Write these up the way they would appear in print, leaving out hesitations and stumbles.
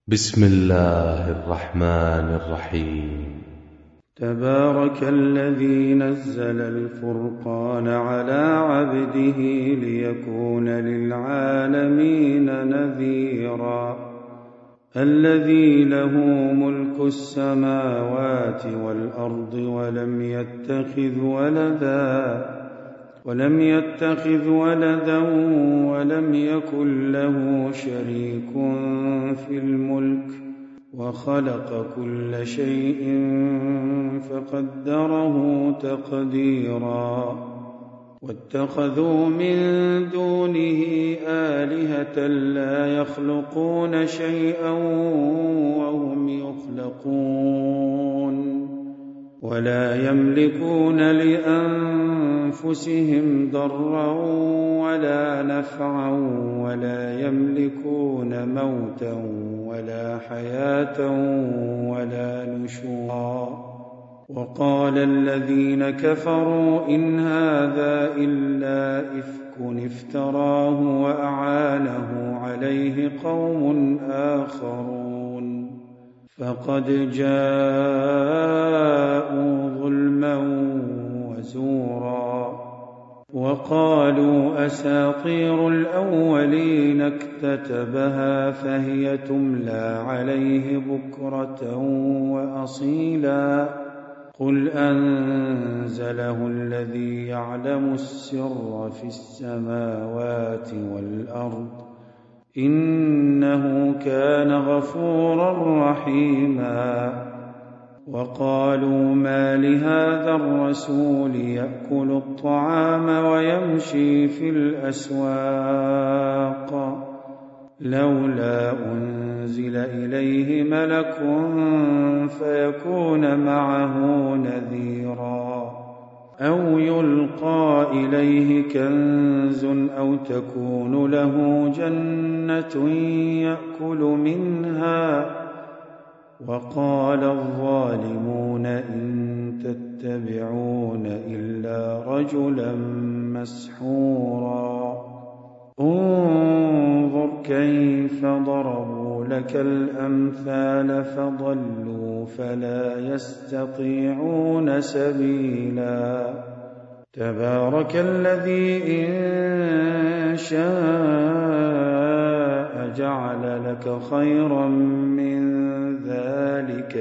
بسم الله الرحمن الرحيم. تبارك الذي نزل الفرقان على عبده ليكون للعالمين نذيرا الذي له ملك السماوات والأرض ولم يتخذ ولدا ولم يكن له شريك في الملك وخلق كل شيء فقدره تقديرا واتخذوا من دونه آلهة لا يخلقون شيئا وهم يخلقون ولا يملكون لأنفسهم ضرا ولا نفعا ولا يملكون موتا ولا حياة ولا نشورا وقال الذين كفروا إن هذا إلا إفك افتراه وأعانه عليه قوم آخرون فقد جاءوا ظلما وزورا وقالوا أساطير الأولين اكتتبها فهي تملى عليه بكرة وأصيلا قل أنزله الذي يعلم السر في السماوات والأرض إنه كان غفورا رحيما وقالوا ما لهذا الرسول يأكل الطعام ويمشي في الأسواق لولا أنزل إليه ملك فيكون معه نذيرا أو يلقى إليه كنز أو تكون له جنة يأكل منها وقال الظالمون إن تتبعون إلا رجلا مسحورا انظر كيف ضربوا لك الأمثال فضلوا فلا يستطيعون سبيلا تبارك الذي إن شاء جعل لك خيرا من ذلك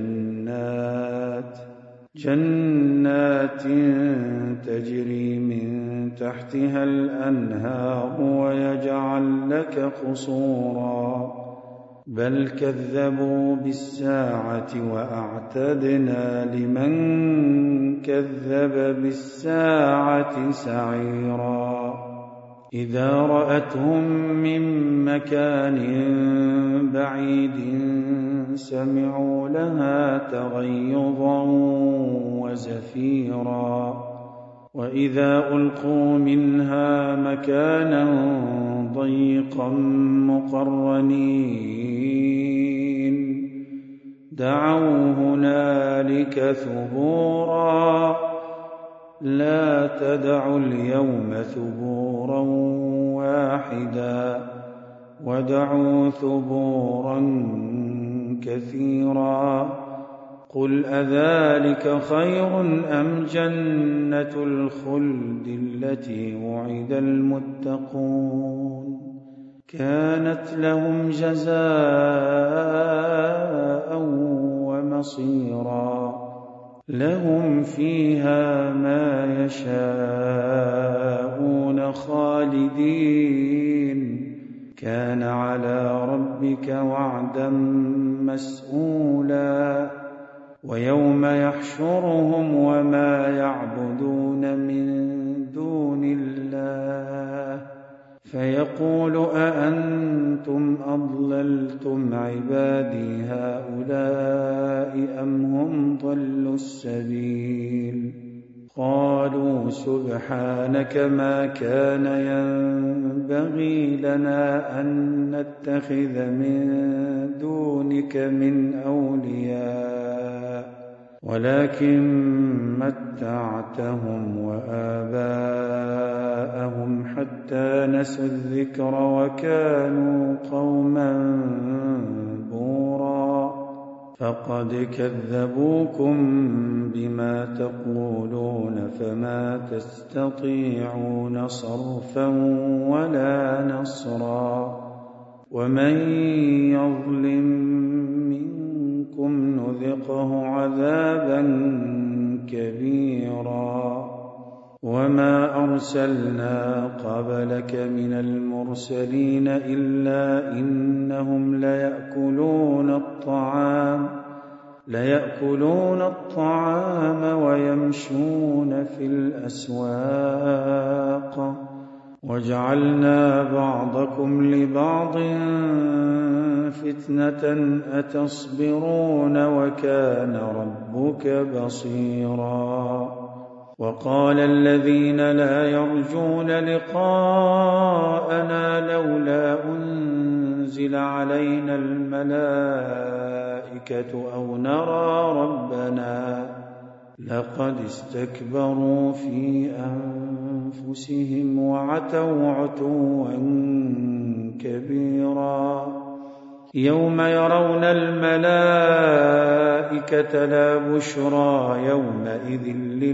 جنات تجري من تحتها الأنهار ويجعل لك قصورا بل كذبوا بالساعة وأعتدنا لمن كذب بالساعة سعيرا إذا رأتهم من مكان بعيد سمعوا لها تغيظا وزفيرا وإذا ألقوا منها مكانا ضيقا مقرنين دعوا هنالك ثبورا لا تدعوا اليوم ثبورا واحدا ودعوا ثبورا كثيرا قل أذلك خير أم جنة الخلد التي وعد المتقون كانت لهم جزاء ومصيرا لهم فيها ما يشاءون خالدين كان على ربك وعدا مسئولا ويوم يحشرهم وما يعبدون من دون الله فيقول أأنتم أضللتم عبادي هؤلاء أم هم ضلوا السبيل قالوا سبحانك ما كان ينبغي لنا أن نتخذ من دونك من أولياء ولكن متعتهم وآباءهم حتى نسوا الذكر وكانوا قوما فقد كذبوكم بما تقولون فما تستطيعون صرفا ولا نصرا ومن يظلم منكم نذقه عذابا كبيرا وما أرسلنا قبلك من المرسلين إلا إنهم ليأكلون الطعام ويمشون في الأسواق وجعلنا بعضكم لبعض فتنة أتصبرون وكان ربك بصيرا وقال الذين لا يرجون لقاءنا لولا أنزل علينا الملائكة أو نرى ربنا لقد استكبروا في أنفسهم وعتوا عتوا كبيرا يوم يرون الملائكة لا بشرى يومئذ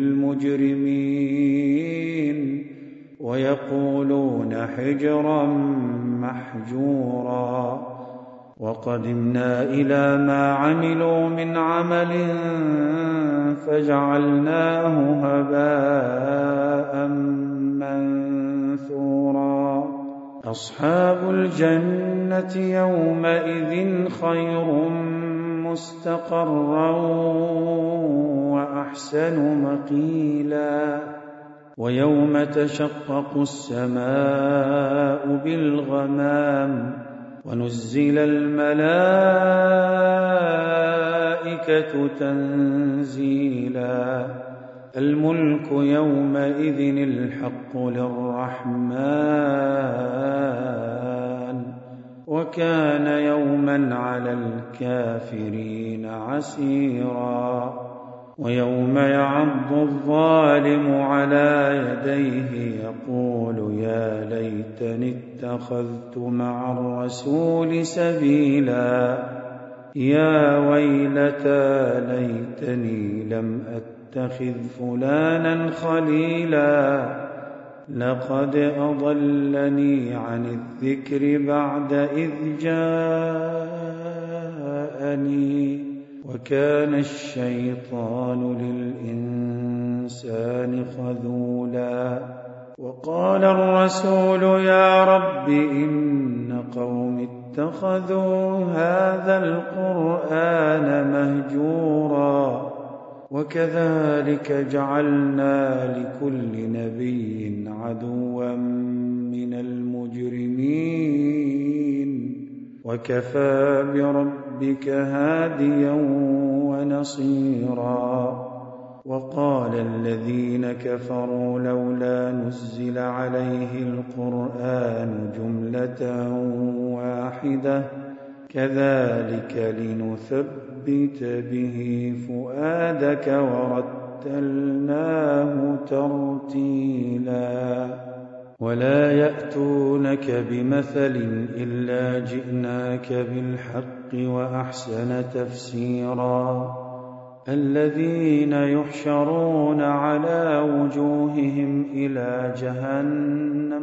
للمجرمين ويقولون حجرا محجورا وقدمنا إلى ما عملوا من عمل فجعلناه هباء منثورا أصحاب الجنة يومئذ خير مستقرا وأحسن مقيلا ويوم تشقق السماء بالغمام ونزل الملائكة تنزيلا الملك يومئذ الحق للرحمن وكان يوما على الكافرين عسيرا ويوم يعض الظالم على يديه يقول يا ليتني اتخذت مع الرسول سبيلا يا ويلتى ليتني لم أتخذ فلانا خليلا لقد أضلني عن الذكر بعد إذ جاءني وكان الشيطان للإنسان خذولا وقال الرسول يا رب إن قوم اتخذوا هذا القرآن مهجورا وكذلك جعلنا لكل نبي عدوا من المجرمين وكفى بربك هاديا ونصيرا وقال الذين كفروا لولا نزل عليه القرآن جملة واحدة كذلك لنثبت به فؤادك ورتلناه ترتيلا ولا يأتونك بمثل إلا جئناك بالحق وأحسن تفسيرا الذين يحشرون على وجوههم إلى جهنم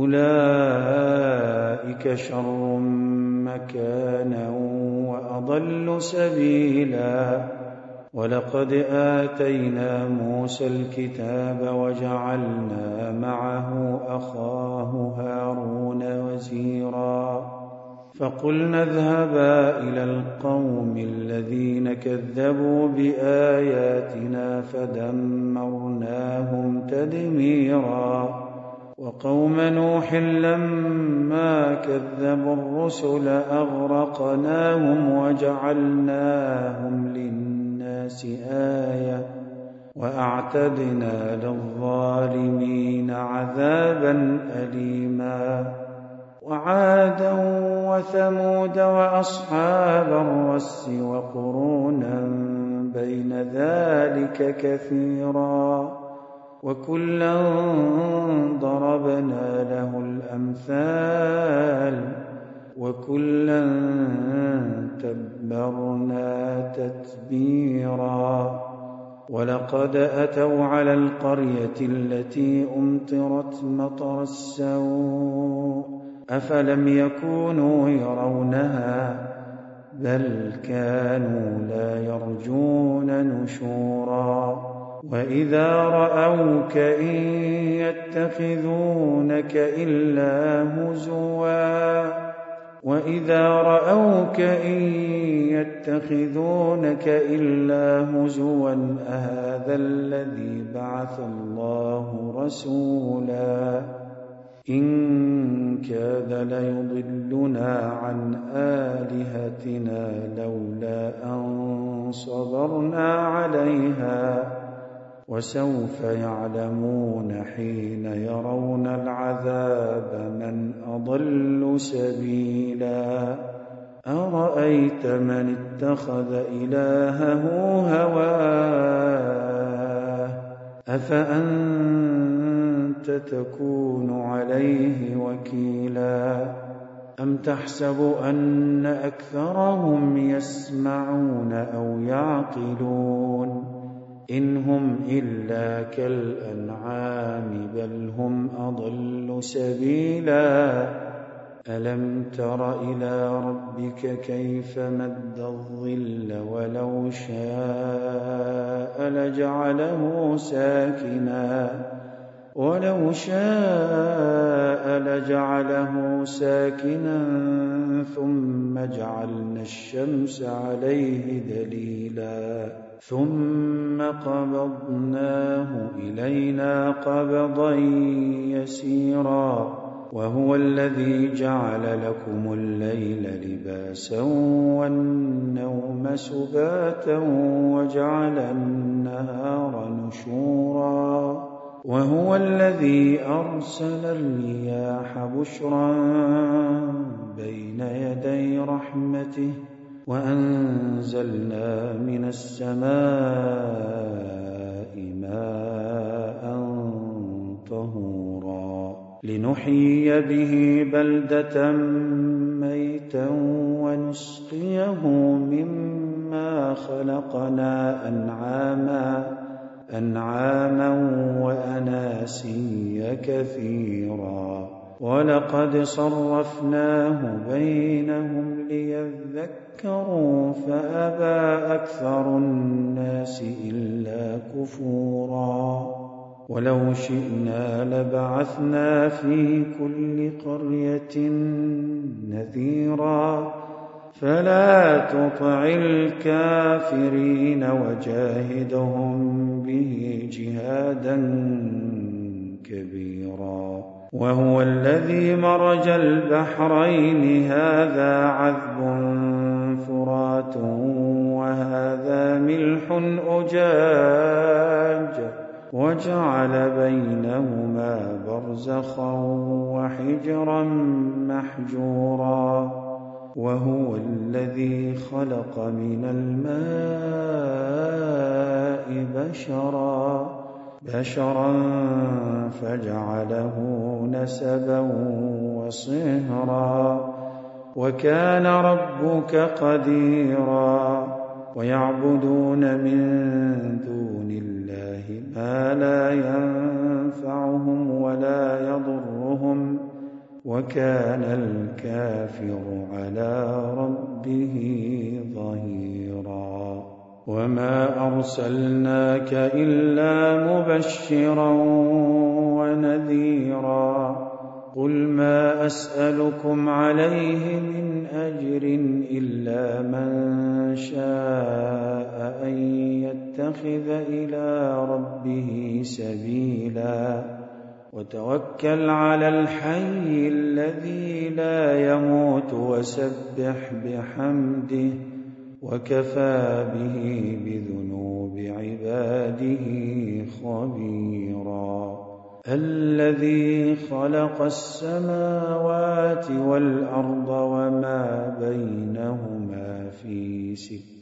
أولئك شر مكانا وأضل سبيلا ولقد آتينا موسى الكتاب وجعلنا معه أخاه هارون وزيرا فقلنا اذهبا إلى القوم الذين كذبوا بآياتنا فدمرناهم تدميرا وقوم نوح لما كذبوا الرسل أغرقناهم وجعلناهم للناس آية وأعتدنا للظالمين عذابا أليما وعادا وثمود وأصحاب الرس وقرونا بين ذلك كثيرا وكلا ضربنا له الأمثال وكلا تبرنا تتبيرا ولقد أتوا على القرية التي أمطرت مطر السوء أفلم يكونوا يرونها بل كانوا لا يرجون نشورا وإذا رأوك إن يتخذونك إلا هزوا أهذا الذي بعث الله رسولا إن كاد ليضلنا عن آلهتنا لولا أن صبرنا عليها وسوف يعلمون حين يرون العذاب من أضل سبيلا أرأيت من اتخذ إلهه هواه أفأنت تكون عليه وكيلا أم تحسب أن أكثرهم يسمعون أو يعقلون إن هم إلا كالأنعام بل هم أضل سبيلا ألم تر إلى ربك كيف مد الظل ولو شاء لجعله ساكنا ثم جعلنا الشمس عليه دليلا ثم قبضناه إلينا قبضا يسيرا وهو الذي جعل لكم الليل لباسا والنوم سباتا وجعل النهار نشورا وهو الذي أرسل الرياح بشرا بين يدي رحمته وأنزلنا من السماء ماء طهورا لنحيي به بلدة ميتا ونسقيه مما خلقنا أنعاما وأناسيا كثيرا ولقد صرفناه بينهم ليذكروا فأبى أكثر الناس إلا كفورا ولو شئنا لبعثنا في كل قرية نذيرا فلا تطع الكافرين وجاهدهم به جهادا كبيرا وهو الذي مرج البحرين هذا عذب فرات وهذا ملح أجاج وجعل بينهما برزخا وحجرا محجورا وهو الذي خلق من الماء بشرا فجعله نسبا وصهرا وكان ربك قديرا ويعبدون من دون الله ما لا ينفعهم ولا يضرهم وكان الكافر على ربه ظهيرا وما أرسلناك إلا مبشرا ونذيرا قل ما أسألكم عليه من أجر إلا من شاء أن يتخذ إلى ربه سبيلا وتوكل على الحي الذي لا يموت وسبح بحمده وكفى به بذنوب عباده خبيرا الذي خلق السماوات والأرض وما بينهما في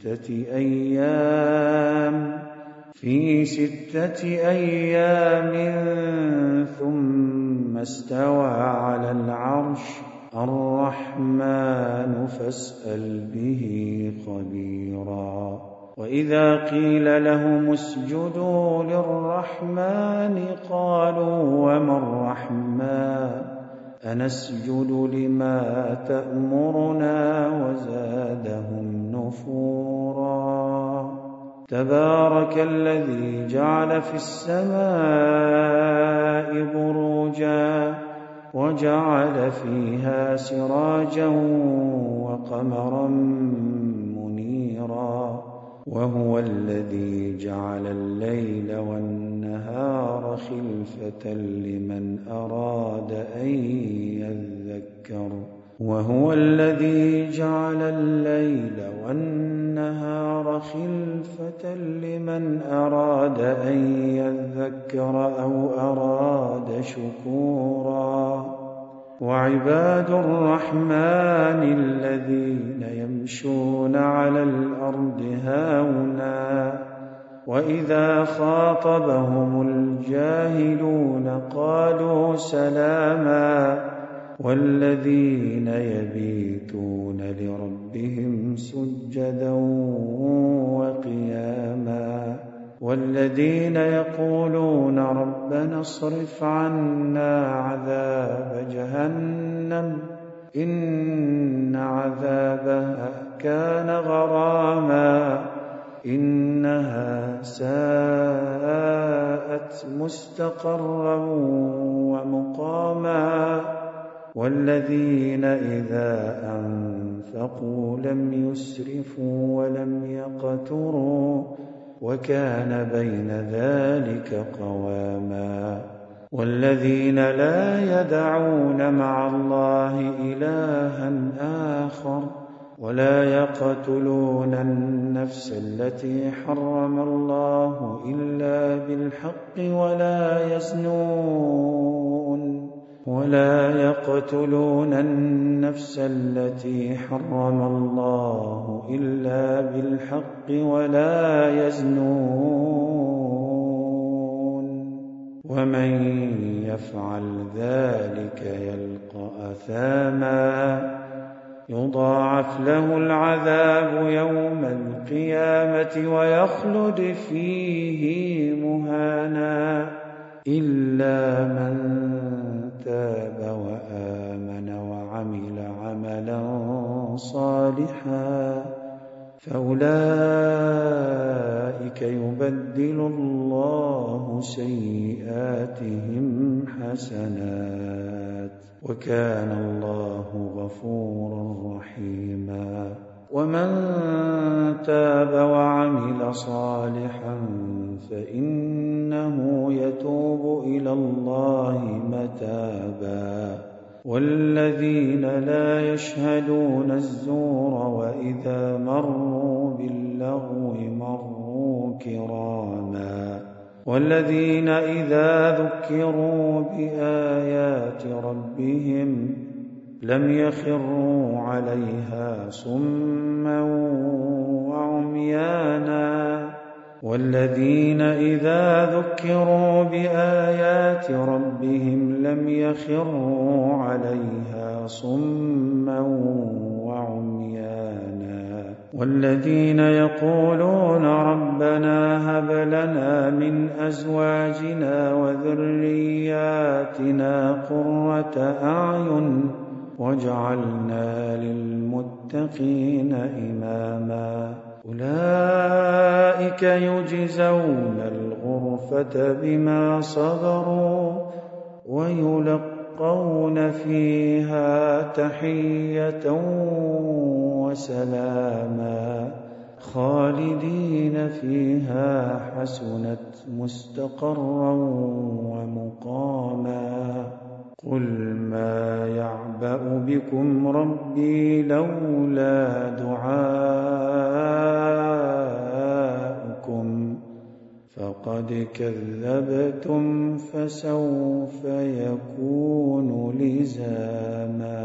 ستة أيام ثم استوى على العرش الرحمن فاسأل به خبيرا. وإذا قيل لهم اسجدوا للرحمن قالوا وما الرحمن أنسجد لما تأمرنا وزادهم نفورا. تبارك الذي جعل في السماء بروجا وجعل فيها سراجا وقمرا منيرا. وهو الذي جعل الليل والنهار خلفة لمن أراد أن يذكر. وهو الذي جعل الليل والنهار خلفة لمن أراد أن يذكر أو أراد شكورا. وعباد الرحمن الذين يمشون على الأرض هاونا وإذا خاطبهم الجاهلون قالوا سلاما. والذين يبيتون لربهم سجدا وقياما. والذين يقولون ربنا اصرف عنا عذاب جهنم إن عذابها كان غراما إنها ساءت مستقرا ومقاما. والذين إذا أنفقوا لم يسرفوا ولم يقتروا وكان بين ذلك قواما. والذين لا يدعون مع الله إلها آخر ولا يقتلون النفس التي حرم الله إلا بالحق ولا يقتلون النفس التي حرم الله إلا بالحق ولا يزنون. ومن يفعل ذلك يلقى أثاما يضاعف له العذاب يوم القيامة ويخلد فيه مهانا إلا من تاب وآمن وعمل عملا صالحا فأولئك يبدل الله سيئاتهم حسنات وكان الله غفورا رحيما. ومن تاب وعمل صالحا فإنه يتوب إلى الله متابا. والذين لا يشهدون الزور وإذا مروا باللغو مروا كراما. والذين إذا ذكروا بآيات ربهم لم يخروا عليها صما وعميانا. والذين إذا ذكروا بآيات ربهم لم يخروا عليها صما وعميانا. والذين يقولون ربنا هب لنا من أزواجنا وذرياتنا قرة أعين واجعلنا للمتقين إماما. أولئك يجزون الغرفة بما صبروا ويلقون فيها تحية وسلاما خالدين فيها حسنت مستقرا ومقاما. قل ما يعبأ بكم ربي لولا دعاؤكم فقد كذبتم فسوف يكون لزاما.